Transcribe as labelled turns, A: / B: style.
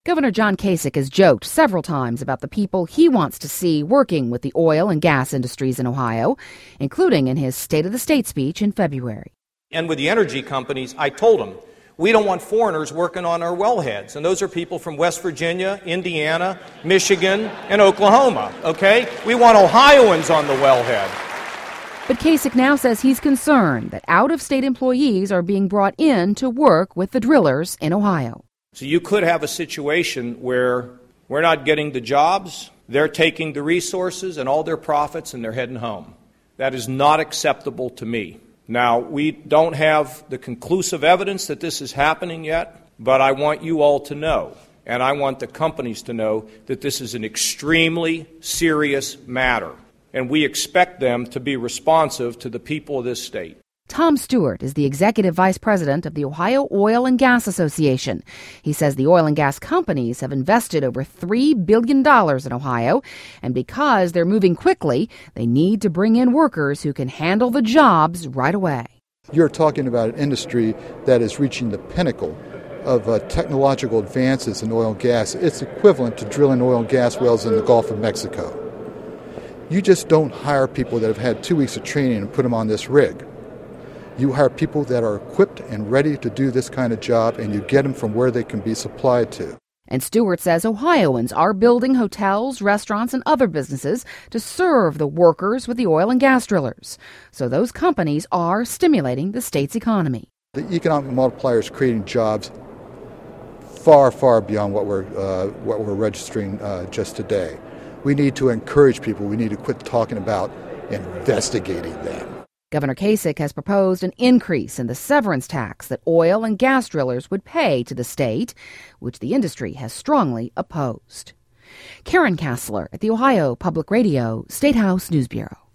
A: Governor John Kasich has joked several times about the people he wants to see working with the oil and gas industries in Ohio, including in his State of the State speech in February.
B: And with the energy companies, I told them, we don't want foreigners working on our wellheads. And those are people from West Virginia, Indiana, Michigan, and Oklahoma, okay? We want Ohioans on the wellhead.
A: But Kasich now says he's concerned that out-of-state employees are being brought in to work with the drillers in Ohio.
B: So you could have a situation where we're not getting the jobs, they're taking the resources and all their profits and they're heading home. That is not acceptable to me. Now, we don't have the conclusive evidence that this is happening yet, but I want you all to know, and I want the companies to know, that this is an extremely serious matter, and we expect them to be responsive to the people of this state.
A: Tom Stewart is the executive vice president of the Ohio Oil and Gas Association. He says the oil and gas companies have invested over $3 billion in Ohio, and because they're moving quickly, they need to bring in workers who can handle the jobs right away.
C: You're talking about an industry that is reaching the pinnacle of technological advances in oil and gas. It's equivalent to drilling oil and gas wells in the Gulf of Mexico. You just don't hire people that have had 2 weeks of training and put them on this rig. You hire people that are equipped and ready to do this kind of job, and you get them from where they can be supplied to.
A: And Stewart says Ohioans are building hotels, restaurants, and other businesses to serve the workers with the oil and gas drillers. So those companies are stimulating the state's economy.
C: The economic multiplier is creating jobs far, far beyond what we're registering just today. We need to encourage people. We need to quit talking about investigating them.
A: Governor Kasich has proposed an increase in the severance tax that oil and gas drillers would pay to the state, which the industry has strongly opposed. Karen Kassler at the Ohio Public Radio State House News Bureau.